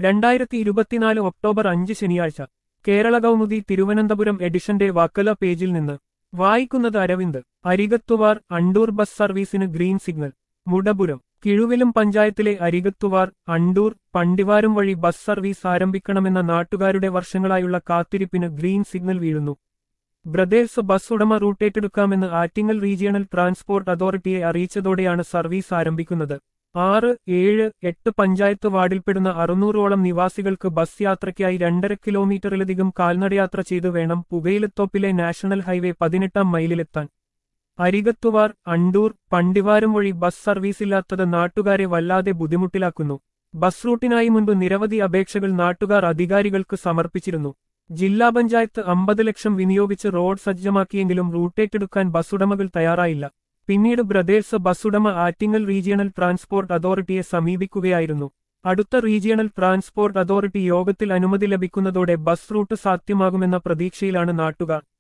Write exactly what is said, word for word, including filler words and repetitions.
രണ്ടായിരത്തി ഇരുപത്തിനാല് ഒക്ടോബർ അഞ്ച് ശനിയാഴ്ച കേരള കൗമുദി തിരുവനന്തപുരം എഡിഷന്റെ വക്കല പേജിൽ നിന്ന് വായിക്കുന്നത് അരവിന്ദ്. അരികത്തുവാർ അണ്ടൂർ ബസ് സർവീസിന് ഗ്രീൻ സിഗ്നൽ. മുടപുരം. കിഴുവിലും പഞ്ചായത്തിലെ അരികത്തുവാർ അണ്ടൂർ പണ്ടിവാരം വഴി ബസ് സർവീസ് ആരംഭിക്കണമെന്ന നാട്ടുകാരുടെ വർഷങ്ങളായുള്ള കാത്തിരിപ്പിന് ഗ്രീൻ സിഗ്നൽ വീഴുന്നു. ബ്രദേഴ്സ് ബസ് ഉടമ റൂട്ടേറ്റെടുക്കാമെന്ന് ആറ്റിങ്ങൽ റീജിയണൽ ട്രാൻസ്പോർട്ട് അതോറിറ്റിയെ അറിയിച്ചതോടെയാണ് സർവീസ് ആരംഭിക്കുന്നത്. ആറ് ഏഴ് എട്ട് പഞ്ചായത്ത് വാർഡിൽപ്പെടുന്ന അറുന്നൂറോളം നിവാസികൾക്ക് ബസ് യാത്രയ്ക്കായി രണ്ടര കിലോമീറ്ററിലധികം കാൽനടയാത്ര ചെയ്തു വേണം പുകയിലത്തോപ്പിലെ നാഷണൽ ഹൈവേ പതിനെട്ടാം മൈലിലെത്താൻ. അരികത്തുവാർ അണ്ടൂർ പണ്ടിവാരം വഴി ബസ് സർവീസില്ലാത്തത് നാട്ടുകാരെ വല്ലാതെ ബുദ്ധിമുട്ടിലാക്കുന്നു. ബസ് റൂട്ടിനായി മുൻപ് നിരവധി അപേക്ഷകൾ നാട്ടുകാർ അധികാരികൾക്ക് സമർപ്പിച്ചിരുന്നു. ജില്ലാ പഞ്ചായത്ത് അമ്പത് ലക്ഷം വിനിയോഗിച്ച് റോഡ് സജ്ജമാക്കിയെങ്കിലും റൂട്ടേറ്റെടുക്കാൻ ബസ്സുടമകൾ തയ്യാറായില്ല. പിന്നീട് ബ്രദേഴ്സ് ബസ്സുടമ ആറ്റിങ്ങൽ റീജിയണൽ ട്രാൻസ്പോർട്ട് അതോറിറ്റിയെ സമീപിക്കുകയായിരുന്നു. അടുത്ത റീജിയണൽ ട്രാൻസ്പോർട്ട് അതോറിറ്റി യോഗത്തിൽ അനുമതി ലഭിക്കുന്നതോടെ ബസ് റൂട്ട് സാധ്യമാകുമെന്ന പ്രതീക്ഷയിലാണ് നാട്ടുകാർ.